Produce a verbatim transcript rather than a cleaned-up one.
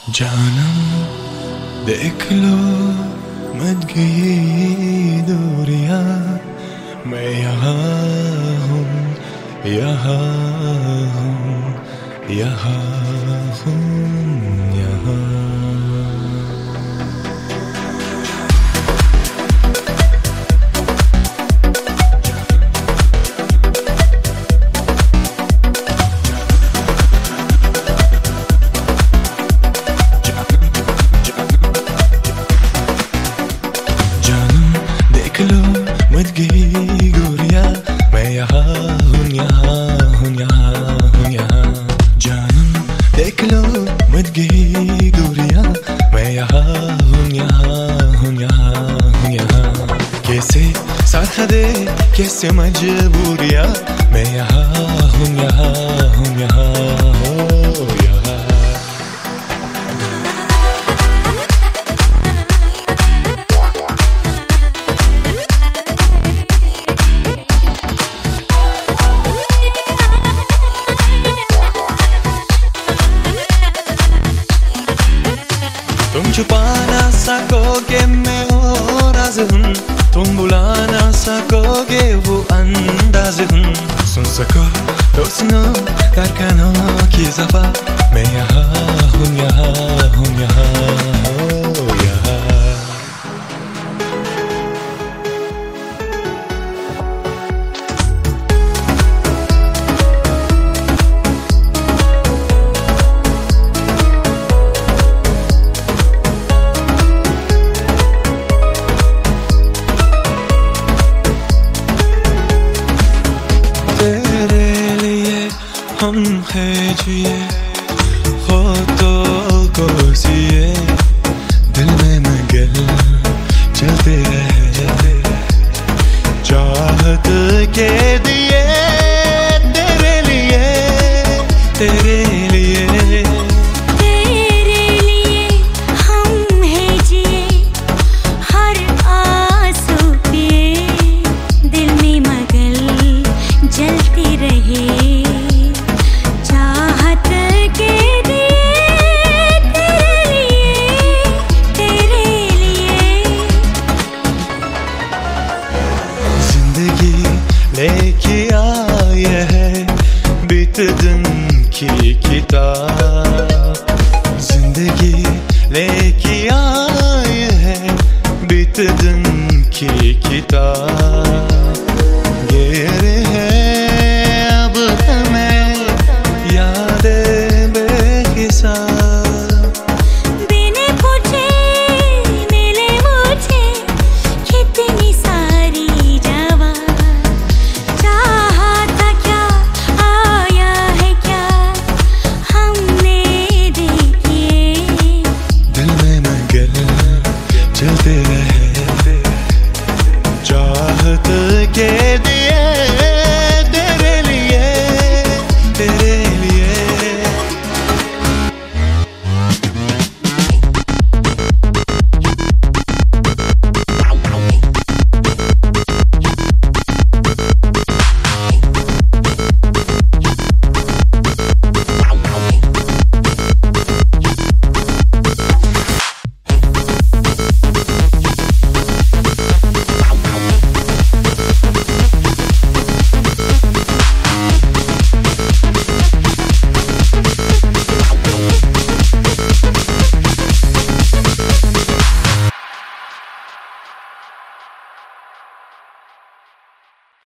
जानम देख लो मत गई दूरियां, मैं यहाँ हूँ यहाँ हूँ यहाँ हूँ यहाँ। मत गई गोरिया, मैं यहाँ हूँ यहाँ हूँ यहाँ हूँ यहाँ। जानम देख लो मत गई गोरिया, मैं यहाँ हूँ यहाँ हूँ यहाँ हूँ यहाँ। कैसे साथ दे कैसे मजबूरियाँ, मैं यहाँ हूँ यहाँ हूँ यहाँ हो यहाँ। तुम छुपा ना सकोगे मैं हो राज हूँ, तुम बुला ना सकोगे वो अंदाज हूँ। सुन सको तो सुनो धड़कनों की ज़फ़ा, मैं यहाँ हूँ यहाँ हूँ यहाँ हो यहाँ। तेरे लिए हम हैं जिए